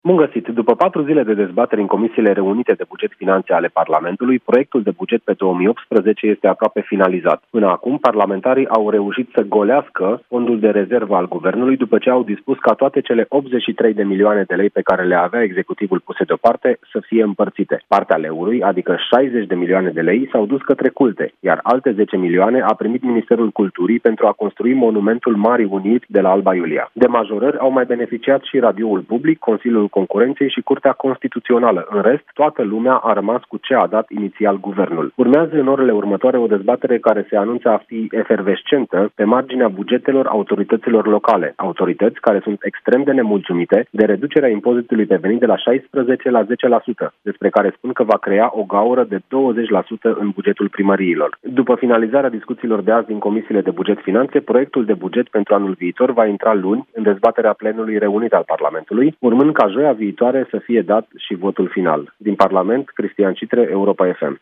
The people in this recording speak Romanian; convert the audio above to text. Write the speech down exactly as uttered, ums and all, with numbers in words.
Bun găsit! După patru zile de dezbatere în comisiile reunite de buget finanțe ale Parlamentului, proiectul de buget pe două mii optsprezece este aproape finalizat. Până acum, parlamentarii au reușit să golească fondul de rezervă al guvernului după ce au dispus ca toate cele optzeci și trei de milioane de lei pe care le avea executivul puse deoparte să fie împărțite. Partea leului, adică șaizeci de milioane de lei, s-au dus către culte, iar alte zece milioane a primit Ministerul Culturii pentru a construi monumentul Marii Uniri de la Alba Iulia. De majorări au mai beneficiat și radioul public, Consiliul Concurenței și Curtea Constituțională. În rest, toată lumea a rămas cu ce a dat inițial guvernul. Urmează în orele următoare o dezbatere care se anunță a fi efervescentă pe marginea bugetelor autorităților locale, autorități care sunt extrem de nemulțumite de reducerea impozitului pe venit de la șaisprezece la zece la sută, despre care spun că va crea o gaură de douăzeci la sută în bugetul primăriilor. După finalizarea discuțiilor de azi din comisiile de buget finanțe, proiectul de buget pentru anul viitor va intra luni în dezbaterea plenului reunit al Parlamentului, urmând ca joia viitoare să fie dat și votul final. Din Parlament, Cristian Citre, Europa F M.